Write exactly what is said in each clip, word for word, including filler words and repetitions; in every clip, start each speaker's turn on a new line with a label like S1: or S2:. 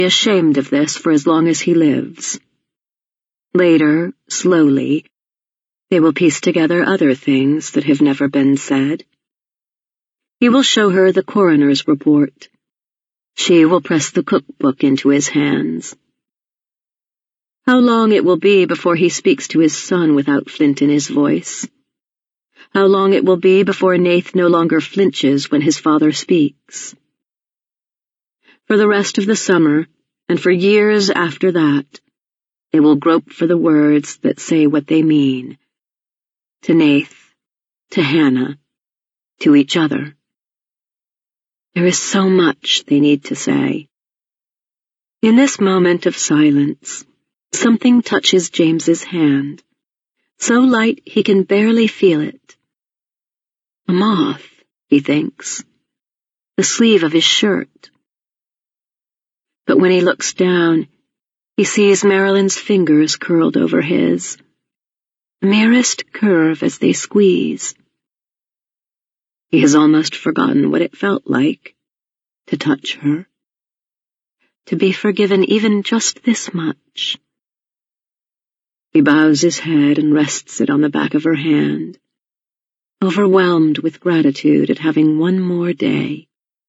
S1: ashamed of this for as long as he lives. Later, slowly, they will piece together other things that have never been said. He will show her the coroner's report. She will press the cookbook into his hands. How long it will be before he speaks to his son without flint in his voice. How long it will be before Nath no longer flinches when his father speaks. For the rest of the summer, and for years after that, they will grope for the words that say what they mean. To Nath, to Hannah, to each other. There is so much they need to say. In this moment of silence, something touches James's hand, so light he can barely feel it. A moth, he thinks, the sleeve of his shirt. But when he looks down, he sees Marilyn's fingers curled over his, the merest curve as they squeeze. He has almost forgotten what it felt like to touch her, to be forgiven even just this much. He bows his head and rests it on the back of her hand, overwhelmed with gratitude at having one more day.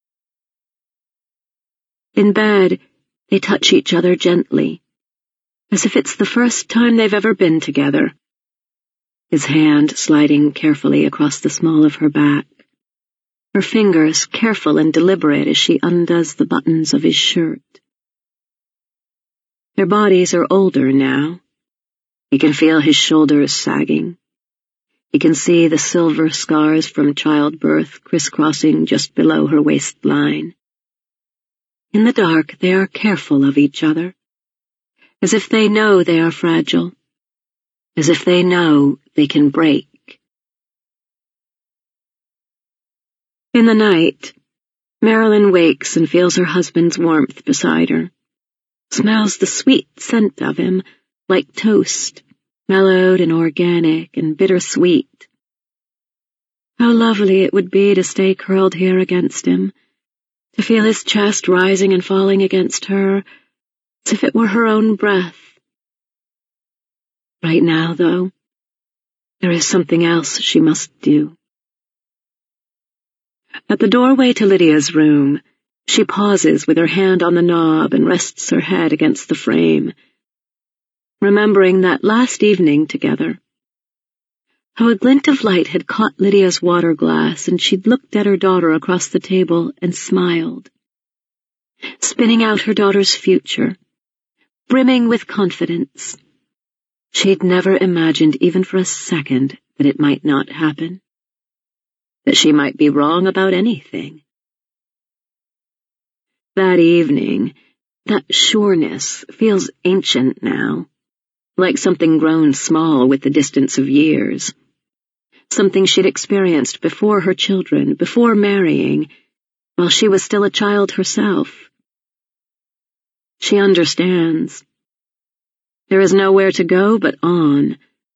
S1: In bed, they touch each other gently, as if it's the first time they've ever been together, his hand sliding carefully across the small of her back, her fingers careful and deliberate as she undoes the buttons of his shirt. Their bodies are older now. He can feel his shoulders sagging. He can see the silver scars from childbirth crisscrossing just below her waistline. In the dark, they are careful of each other, as if they know they are fragile, as if they know they can break. In the night, Marilyn wakes and feels her husband's warmth beside her, smells the sweet scent of him, like toast, mellowed and organic and bittersweet. How lovely it would be to stay curled here against him, to feel his chest rising and falling against her, as if it were her own breath. Right now, though, there is something else she must do. At the doorway to Lydia's room, she pauses with her hand on the knob and rests her head against the frame, remembering that last evening together, how a glint of light had caught Lydia's water glass and she'd looked at her daughter across the table and smiled, spinning out her daughter's future, brimming with confidence. She'd never imagined even for a second that it might not happen, that she might be wrong about anything. That evening, that sureness feels ancient now, like something grown small with the distance of years, something she'd experienced before her children, before marrying, while she was still a child herself. She understands. There is nowhere to go but on.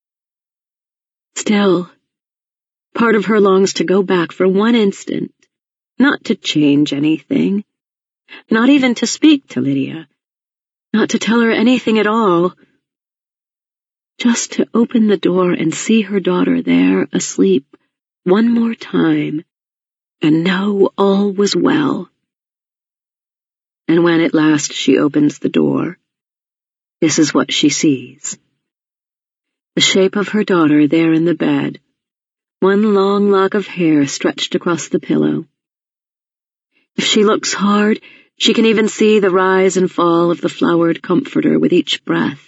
S1: Still, part of her longs to go back for one instant, not to change anything, not even to speak to Lydia, not to tell her anything at all, just to open the door and see her daughter there asleep one more time and know all was well. And when at last she opens the door, this is what she sees. The shape of her daughter there in the bed, one long lock of hair stretched across the pillow. If she looks hard, she can even see the rise and fall of the flowered comforter with each breath.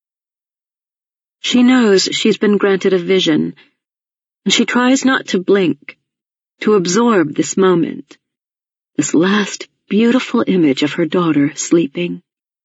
S1: She knows she's been granted a vision, and she tries not to blink, to absorb this moment, this last beautiful image of her daughter sleeping.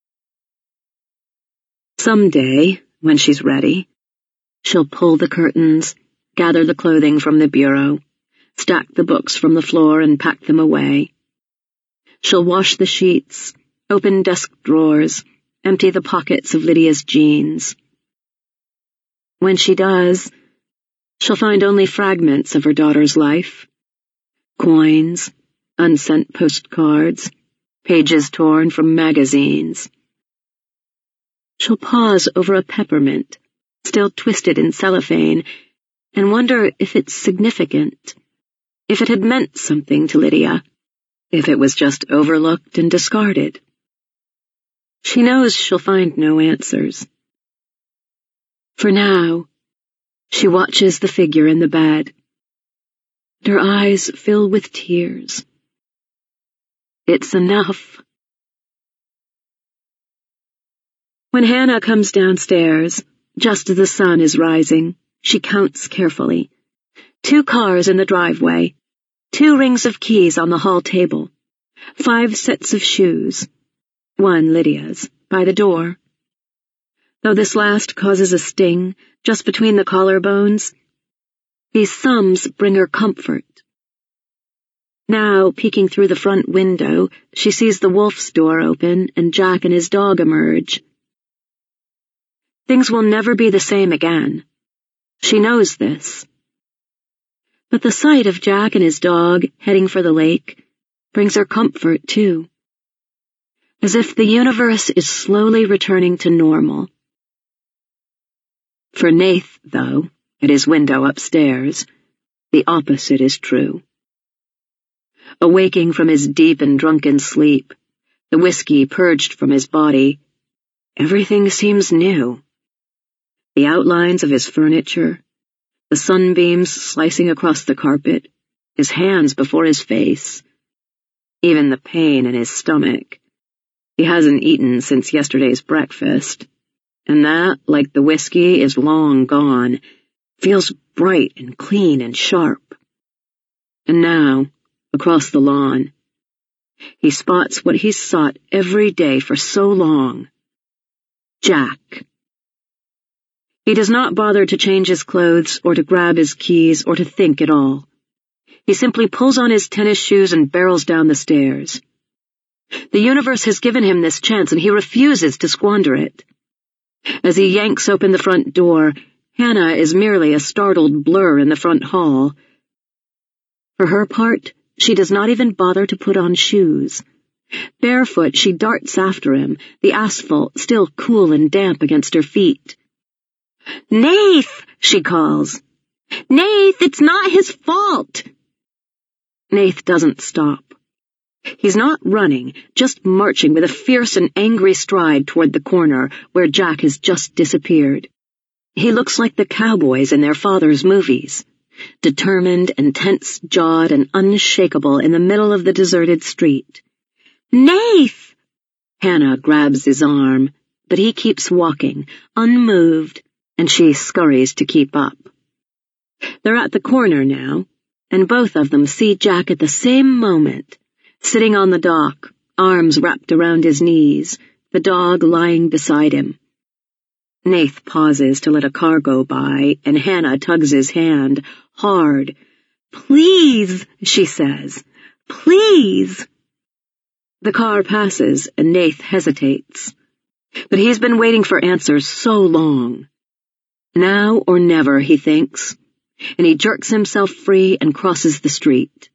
S1: Someday, when she's ready, she'll pull the curtains, gather the clothing from the bureau, stack the books from the floor and pack them away. She'll wash the sheets, open desk drawers, empty the pockets of Lydia's jeans. When she does, she'll find only fragments of her daughter's life. Coins, unsent postcards, pages torn from magazines. She'll pause over a peppermint, still twisted in cellophane, and wonder if it's significant, if it had meant something to Lydia, if it was just overlooked and discarded. She knows she'll find no answers. For now, she watches the figure in the bed. Her eyes fill with tears. It's enough. When Hannah comes downstairs, just as the sun is rising, she counts carefully. Two cars in the driveway, two rings of keys on the hall table, five sets of shoes, one Lydia's, by the door. Though this last causes a sting just between the collarbones, these sums bring her comfort. Now, peeking through the front window, she sees the Wolf's door open and Jack and his dog emerge. Things will never be the same again. She knows this. But the sight of Jack and his dog heading for the lake brings her comfort, too. As if the universe is slowly returning to normal. For Nath, though, at his window upstairs, the opposite is true. Awaking from his deep and drunken sleep, the whiskey purged from his body, everything seems new. The outlines of his furniture, the sunbeams slicing across the carpet, his hands before his face, even the pain in his stomach. He hasn't eaten since yesterday's breakfast, and that, like the whiskey, is long gone, feels bright and clean and sharp. And now, across the lawn, he spots what he's sought every day for so long. Jack. He does not bother to change his clothes or to grab his keys or to think at all. He simply pulls on his tennis shoes and barrels down the stairs. The universe has given him this chance and he refuses to squander it. As he yanks open the front door, Hannah is merely a startled blur in the front hall. For her part, she does not even bother to put on shoes. Barefoot, she darts after him, the asphalt still cool and damp against her feet. "Nath!" she calls. "Nath, it's not his fault!" Nath doesn't stop. He's not running, just marching with a fierce and angry stride toward the corner where Jack has just disappeared. He looks like the cowboys in their father's movies, determined and tense-jawed and unshakable in the middle of the deserted street. "Nath!" Hannah grabs his arm, but he keeps walking, unmoved, and she scurries to keep up. They're at the corner now, and both of them see Jack at the same moment, sitting on the dock, arms wrapped around his knees, the dog lying beside him. Nath pauses to let a car go by, and Hannah tugs his hand, hard. "Please," she says. "Please." The car passes, and Nath hesitates. But he's been waiting for answers so long. Now or never, he thinks, and he jerks himself free and crosses the street.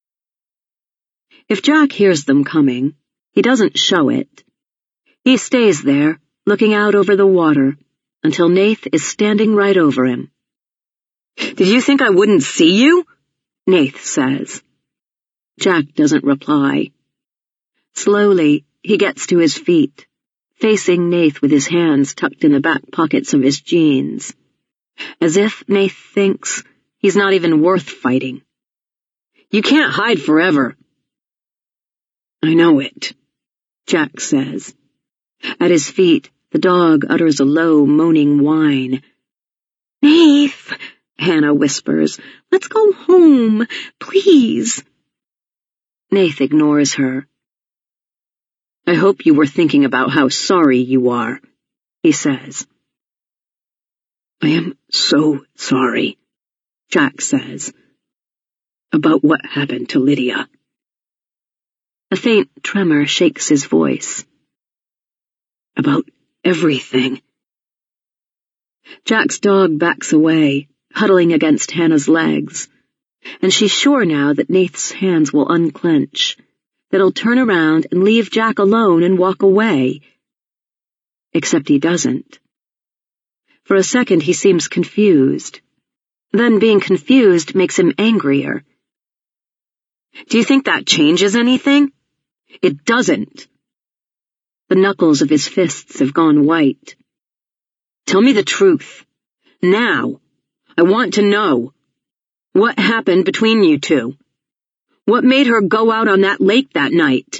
S1: If Jack hears them coming, he doesn't show it. He stays there, looking out over the water, until Nath is standing right over him. "Did you think I wouldn't see you?" Nath says. Jack doesn't reply. Slowly, he gets to his feet, facing Nath with his hands tucked in the back pockets of his jeans, as if Nath thinks he's not even worth fighting. "You can't hide forever." "I know it," Jack says. At his feet, the dog utters a low, moaning whine. "Nath," Hannah whispers, "let's go home, please." Nath ignores her. "I hope you were thinking about how sorry you are," he says. "I am so sorry," Jack says, "about what happened to Lydia." A faint tremor shakes his voice. "About everything." Jack's dog backs away, huddling against Hannah's legs, and she's sure now that Nath's hands will unclench, that'll turn around and leave Jack alone and walk away. Except he doesn't. For a second he seems confused. Then being confused makes him angrier. Do you think that changes anything? It doesn't. The knuckles of his fists have gone white. Tell me the truth. Now. I want to know. What happened between you two? What made her go out on that lake that night?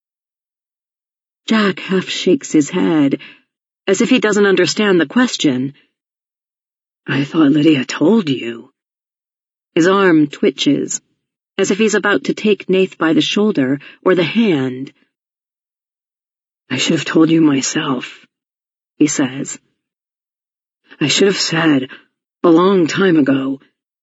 S1: Jack half shakes his head, as if he doesn't understand the question. I thought Lydia told you. His arm twitches, as if he's about to take Nath by the shoulder or the hand. I should have told you myself, he says. I should have said, a long time ago.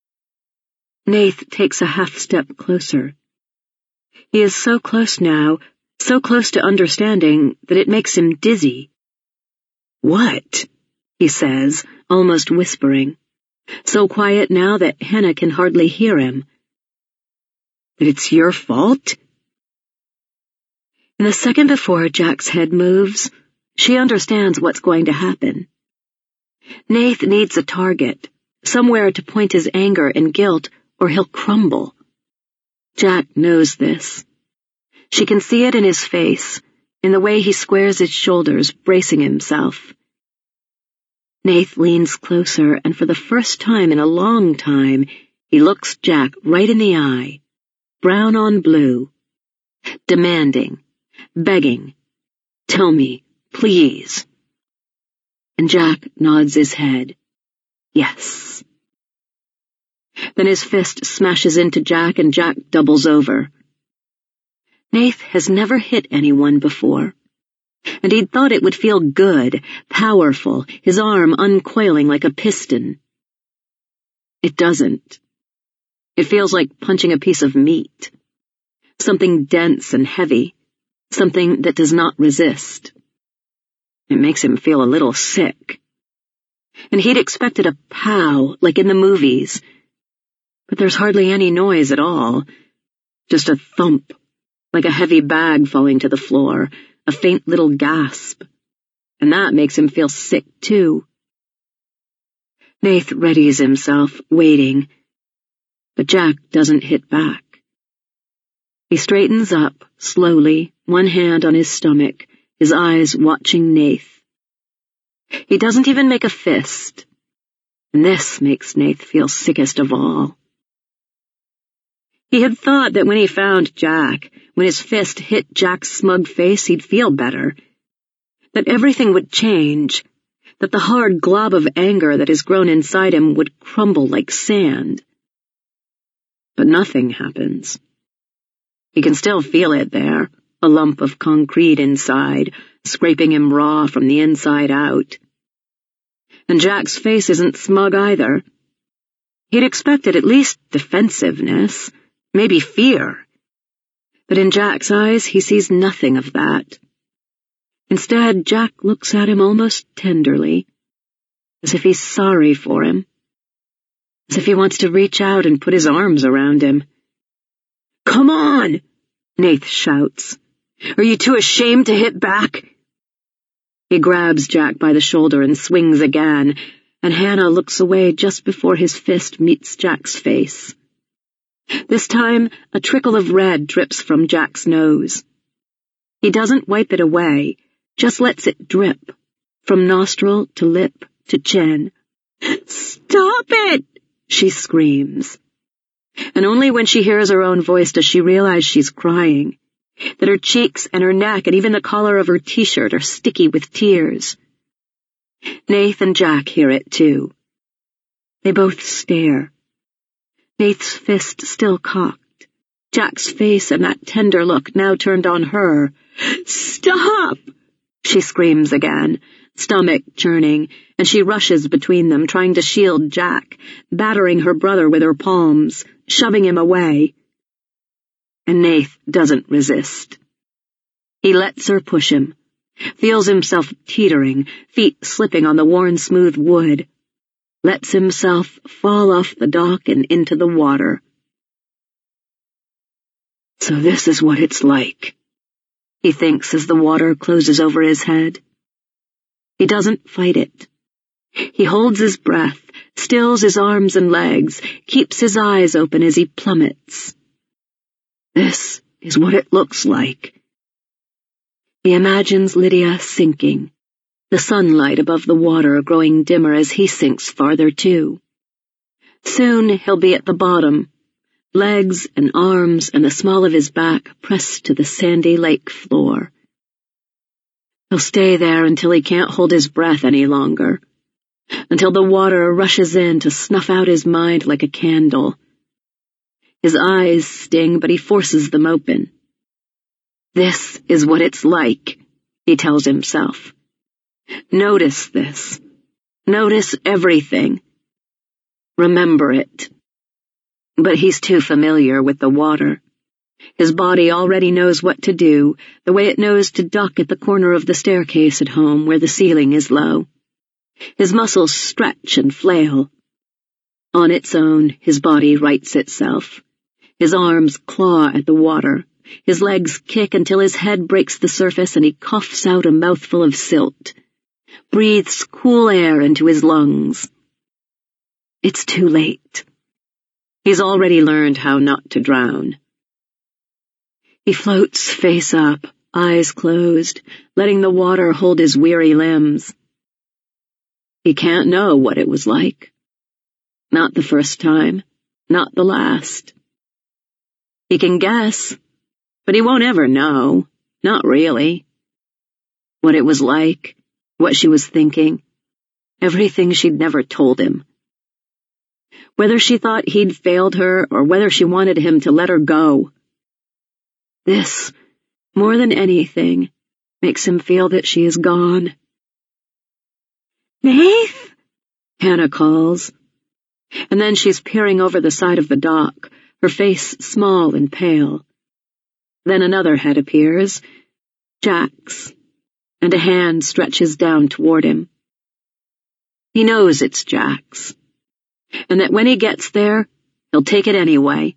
S1: Nath takes a half step closer. He is so close now, so close to understanding that it makes him dizzy. What? He says, almost whispering, so quiet now that Hannah can hardly hear him. That it's your fault? In the second before Jack's head moves, she understands what's going to happen. Nath needs a target, somewhere to point his anger and guilt, or he'll crumble. Jack knows this. She can see it in his face, in the way he squares his shoulders, bracing himself. Nath leans closer, and for the first time in a long time, he looks Jack right in the eye, brown on blue, demanding, begging, tell me, please. And Jack nods his head, yes. Then his fist smashes into Jack and Jack doubles over. Nath has never hit anyone before, and he'd thought it would feel good, powerful, his arm uncoiling like a piston. It doesn't. It feels like punching a piece of meat, something dense and heavy, something that does not resist. It makes him feel a little sick. And he'd expected a pow, like in the movies, but there's hardly any noise at all, just a thump, like a heavy bag falling to the floor, a faint little gasp, and that makes him feel sick too. Nath readies himself, waiting, but Jack doesn't hit back. He straightens up, slowly, one hand on his stomach, his eyes watching Nath. He doesn't even make a fist, and this makes Nath feel sickest of all. He had thought that when he found Jack, when his fist hit Jack's smug face, he'd feel better, that everything would change, that the hard glob of anger that has grown inside him would crumble like sand. But nothing happens. He can still feel it there, a lump of concrete inside, scraping him raw from the inside out. And Jack's face isn't smug either. He'd expected at least defensiveness, maybe fear. But in Jack's eyes, he sees nothing of that. Instead, Jack looks at him almost tenderly, as if he's sorry for him, as if he wants to reach out and put his arms around him. Come on, Nath shouts. Are you too ashamed to hit back? He grabs Jack by the shoulder and swings again, and Hannah looks away just before his fist meets Jack's face. This time, a trickle of red drips from Jack's nose. He doesn't wipe it away, just lets it drip, from nostril to lip to chin. Stop it! She screams. And only when she hears her own voice does she realize she's crying, that her cheeks and her neck and even the collar of her t-shirt are sticky with tears. Nath and Jack hear it too. They both stare. Nath's fist still cocked, Jack's face and that tender look now turned on her. Stop! She screams again, stomach churning, and she rushes between them, trying to shield Jack, battering her brother with her palms, shoving him away. And Nath doesn't resist. He lets her push him, feels himself teetering, feet slipping on the worn smooth wood, lets himself fall off the dock and into the water. So this is what it's like, he thinks as the water closes over his head. He doesn't fight it. He holds his breath, stills his arms and legs, keeps his eyes open as he plummets. This is what it looks like. He imagines Lydia sinking, the sunlight above the water growing dimmer as he sinks farther too. Soon he'll be at the bottom, legs and arms and the small of his back pressed to the sandy lake floor. He'll stay there until he can't hold his breath any longer, until the water rushes in to snuff out his mind like a candle. His eyes sting, but he forces them open. This is what it's like, he tells himself. Notice this. Notice everything. Remember it. But he's too familiar with the water. His body already knows what to do, the way it knows to duck at the corner of the staircase at home where the ceiling is low. His muscles stretch and flail. On its own, his body rights itself. His arms claw at the water. His legs kick until his head breaks the surface and he coughs out a mouthful of silt, breathes cool air into his lungs. It's too late. He's already learned how not to drown. He floats face up, eyes closed, letting the water hold his weary limbs. He can't know what it was like. Not the first time, not the last. He can guess, but he won't ever know, not really. What it was like, what she was thinking, everything she'd never told him. Whether she thought he'd failed her or whether she wanted him to let her go. This, more than anything, makes him feel that she is gone. "Nath?" Hannah calls. And then she's peering over the side of the dock, her face small and pale. Then another head appears, Jack's, and a hand stretches down toward him. He knows it's Jack's, and that when he gets there, he'll take it anyway.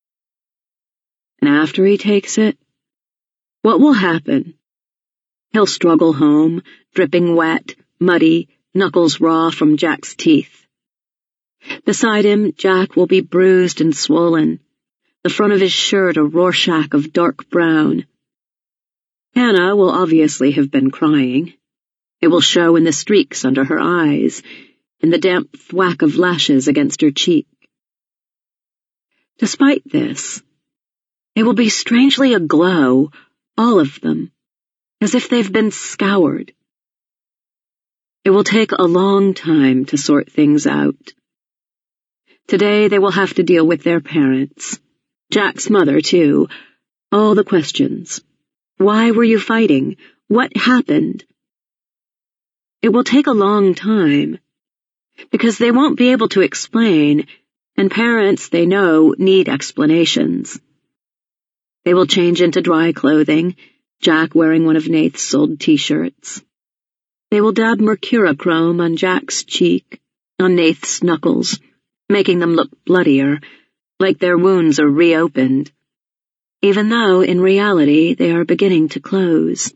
S1: And after he takes it, what will happen? He'll struggle home, dripping wet, muddy, knuckles raw from Jack's teeth. Beside him, Jack will be bruised and swollen, the front of his shirt a Rorschach of dark brown. Hannah will obviously have been crying. It will show in the streaks under her eyes, in the damp thwack of lashes against her cheek. Despite this, they will be strangely aglow, all of them, as if they've been scoured. It will take a long time to sort things out. Today they will have to deal with their parents, Jack's mother too, all the questions. Why were you fighting? What happened? It will take a long time, because they won't be able to explain, and parents, they know, need explanations. They will change into dry clothing, Jack wearing one of Nath's old t-shirts. They will dab mercurochrome on Jack's cheek, on Nath's knuckles, making them look bloodier, like their wounds are reopened, even though in reality they are beginning to close.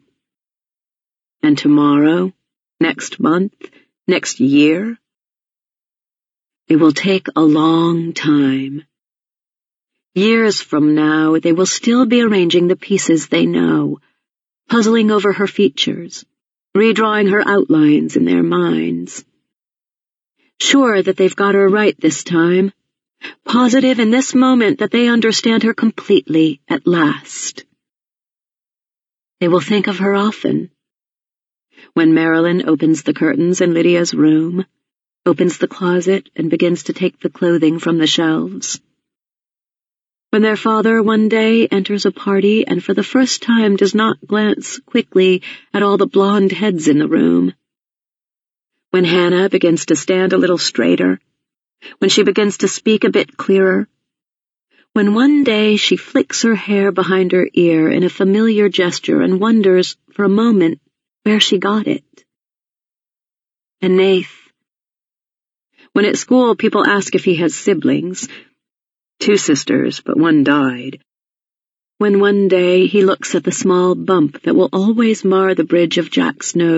S1: And tomorrow, next month, next year? It will take a long time. Years from now, they will still be arranging the pieces they know, puzzling over her features, redrawing her outlines in their minds. Sure that they've got her right this time, positive in this moment that they understand her completely at last. They will think of her often. When Marilyn opens the curtains in Lydia's room, opens the closet and begins to take the clothing from the shelves. When their father one day enters a party and for the first time does not glance quickly at all the blonde heads in the room. When Hannah begins to stand a little straighter, when she begins to speak a bit clearer, when one day she flicks her hair behind her ear in a familiar gesture and wonders for a moment where she got it. And Nath. When at school people ask if he has siblings, two sisters, but one died. when one day he looks at the small bump that will always mar the bridge of Jack's nose.